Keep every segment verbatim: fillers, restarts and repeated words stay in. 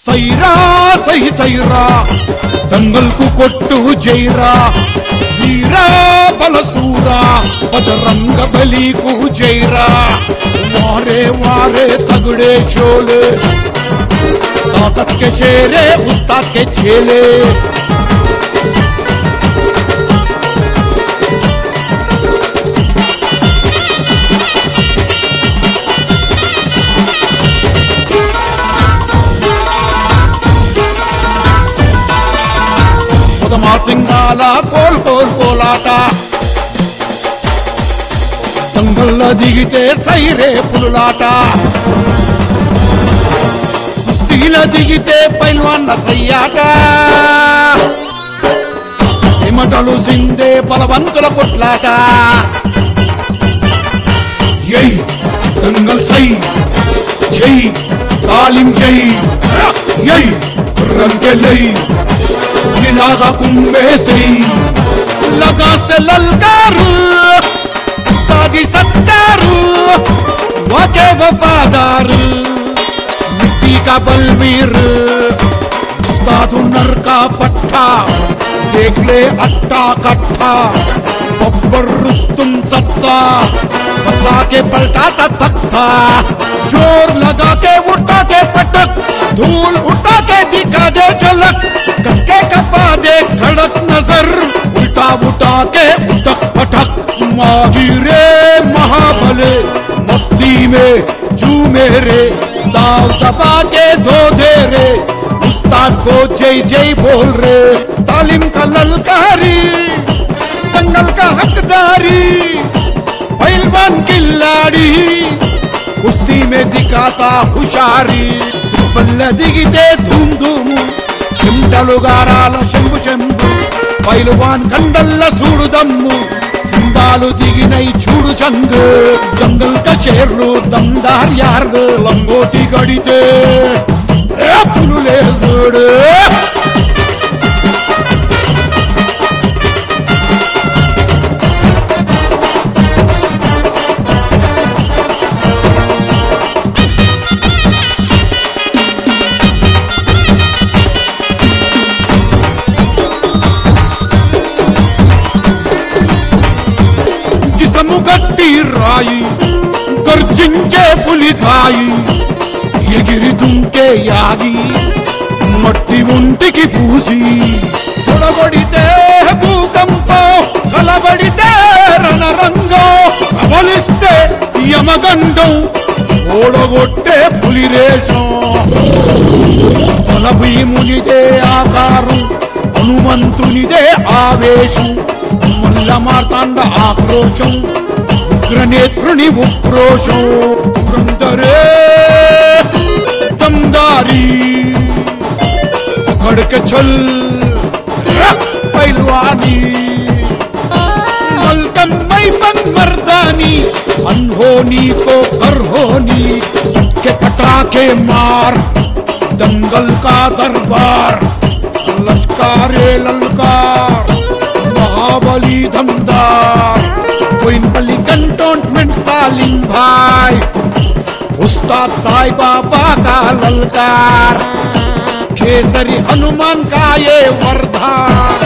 సైరా సై సైరా దంగల్ కు కొట్టు జైరా వీరా బలసూరా బజరంగ బలి కు జైరా వారే वारे तगड़े शोले ताकत के शेरे उस्ताद के छेले सिंगाला कोल कोल कोलाटा दंगल दिगिते सैरे पुलुलाटा कुस्तीला दिगिते पैलवान सయ్యాटा हिमटलु सिंधे बलवंतुల కొట్లాట యై दंगल सై జై तालीम जय यही रंग लई निलागा कुंभे सही लगाते ललकार तादी सत्तार वाके वफादार मिट्टी का बलवीर उस्ताद नर का पट्टा देख ले अट्टा कट्टा बब्बर रुस्तुम सत्ता बसा के पलटाता तख्ता जोर लगा के उठा के पटक धूल उठा के दिखा दे झलक कसके कपा दे खड़क नजर उल्टा उठा के उठक पटक माहिरे महाबले मस्ती में जू मेरे दाव दबा के धो दे रे उस्ताद को जय जय बोल रे तालीम का ललकारी दंगल का हकदारी पहलवान खिलाड़ी कुश्ती में दिखाता हुशारी बल्ला दिगिते धूम धूम చింటలు గారాల శంభు చెంబు పైలువాన్ కండల్ల సూడు దమ్ము సింబాలు దిగినై చూడు చంగు జంగల్ క షేర్లు దమ్దార్ యార్లు లంగోటి గడితే ఏ పులులే చూడు గట్టి రాయి గర్జించే పులికాయి ఎగిరి దుంకే యాగి మట్టి ఒంటికి పూసి తొడగొడితే భూకంపం కలబడితే రణరంగం అవలిస్తే యమగండం ఓడగొట్టే పులిరేషం బలభీమునిదే ఆకారం హనుమంతునిదే ఆవేశం మల్ల మార్తాండ ఆక్రోశం ఉగ్రనేత్రుని ఉక్రోశం పురందరే दमदारी पकड़ के चल पहलवानी मलकम मैफन मर्दानी अनहोनी को करहोनी के पटाखे मार दंगल का दरबार लश्कारे ललकार महाबली दमदार कोइनपल्ली कंटोनमेंट तालीम भाई उस्ताद साई बाबा का ललकार केसरी हनुमान का ये वरदान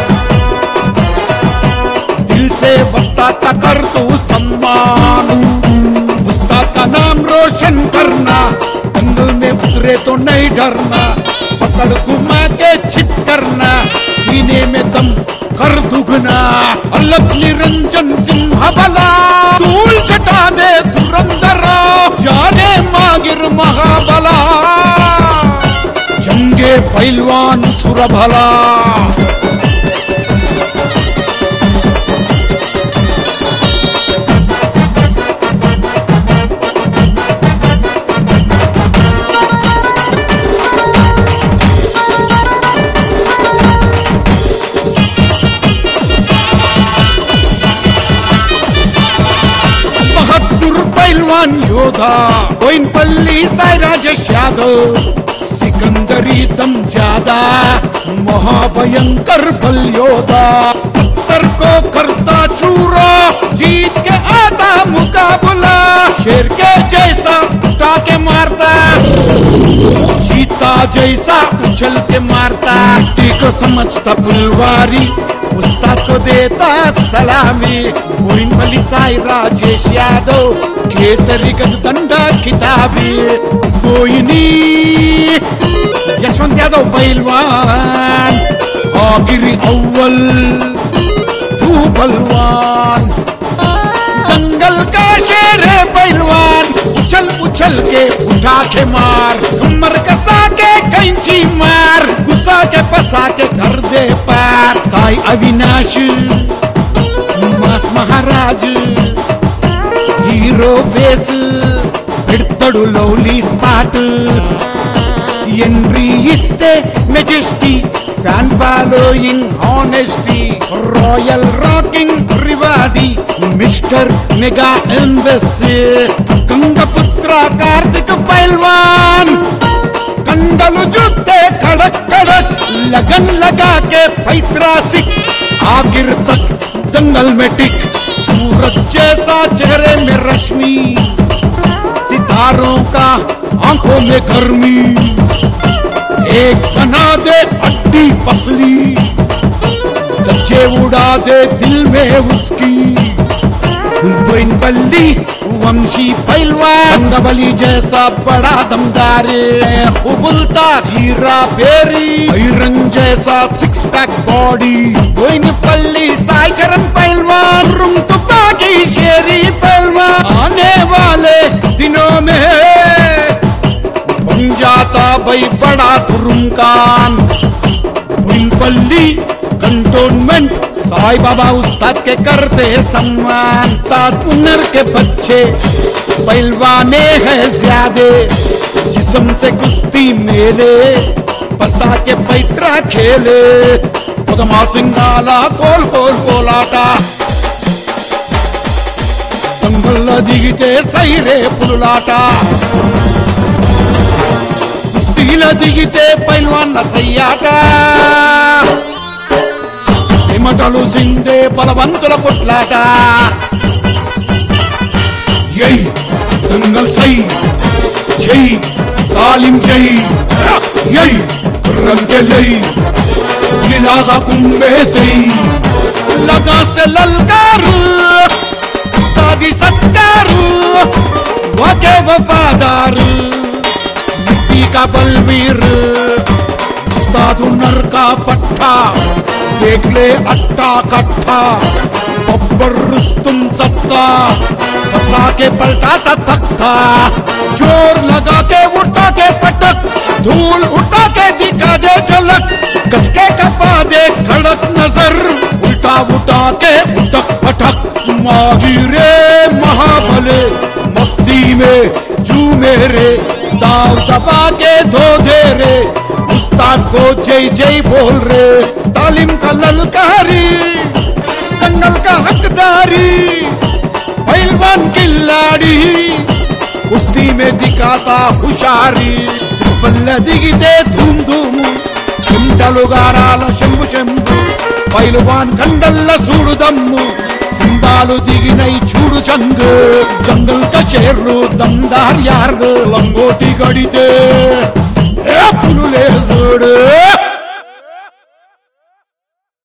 दिल से वस्ताद का कर तू सम्मान उस्ताद का नाम रोशन करना दंगल में उतरे तो नहीं डरना पकड़ घुमा के चित करना सीने में दम कर दुगना अलग निरंजन सिंह भला धूल चटा दे धुरंधरा जाने मागिर महाबला जंगे पहलवान सुरभला योधा कोइनपल्ली साई राजेश यादव सिकंदरी दम ज्यादा महाभयंकर बल योधा पत्थर को करता चूरा जीत के आता मुकाबला शेर के जैसा उठा के मारता जीता जैसा उछल के मारता, मिट्टी को समझता पुलवारी, उस्ताद को देता सलामी। बोइनपल्ली साई राजेश यादव, केसरी गजदंडा खिताबी। बोइनी यशवंत यादव पहलवान, आगिरी अव्वल तू बलवान, दंगल का शेर है पहलवान, उछल उछल के उठा के मार, कमर कसा के कैंची मार, गुस्सा के पसा के कर दे पार। साई अविनाश मास महाराज, హీరో ఫేస్ పెడతాడు లవ్లీ స్పాట్, ఎంట్రీ ఇస్తే majesty, fan following honesty, royal rocking రివాడి, mister mega embassy, Gangaputra Karthik పైల్వాన్, కండలు చూస్తే కడక్ కడక్, लगन लगा के पैतरासिक, आखिर तक दंगल में टिक, सूरज जैसा चेहरे में रश्मि, सितारों का आंखों में गर्मी, एक बना दे अड्डी पसली, धज्जे उड़ा दे दिल में उसकी। बोइनपल्ली वंशी पहलवान, बली जैसा बड़ा दमदारे, उबलता हीरा बेरी, रंग जैसा six pack body. Boinpalli Sai Charan पहलवान, रुम तुपाकी शेरी पहलवान, आने वाले दिनों में बन जाता भाई बड़ा तुरुमकान। बोइनपल्ली कंटोनमेंट साई बाबा उस्ताद के करते सम्मान, उस्ताद उनर के बच्चे पहलवाने हैं ज्यादे, जिस्म से कुश्ती मेले, पसा के पैतरा खेले, पदमा सिंगाला कोल कोल कोलाटा, दंगल దిగితే సైరే పులులాట, కుస్తీల దిగితే పైల్వాన్ల సయ్యాట, మటలు సిందే బలవంతుల కొట్లాట। యై దంగల్ సై జై తాలిం జై, యై రంగే లై గిలాదా కుంబే సై, लगाते ललकारू सादी सत्कारू, वाके वफादारू, मिट्टी का बलवीर, उस्ताद उनर का पट्टा, देख ले अट्टा कट्टा, बब्बर रुस्तुम सत्ता, फंसा के पलटाता तख्ता, जोर लगा के उठा के पटक, धूल उठा के दिखा दे झलक, कसके कपा दे खड़क नजर, उल्टा उठा के उठक पटक। माहिरे महाबले मस्ती में झूमे रे, दाव दबा के धो दे रे, उस्ताद को जय जय बोल रे। तालीम का ललकारी, दंगल का हकदारी, पहलवान खिलाड़ी, कुश्ती में दिखाता हुशारी। बल्ला दिगिते धूम धूम, చుంటలు గారాల శంభు శంభు, పైలువాన్ కండల్ల సూడు దమ్ము, సిందాలు దిగినై చూడు చంగు, జంగల్ కా షేర్లు దమ్దార్ యార్లు, లంగోటి గడితే ఏ పులులే చూడు।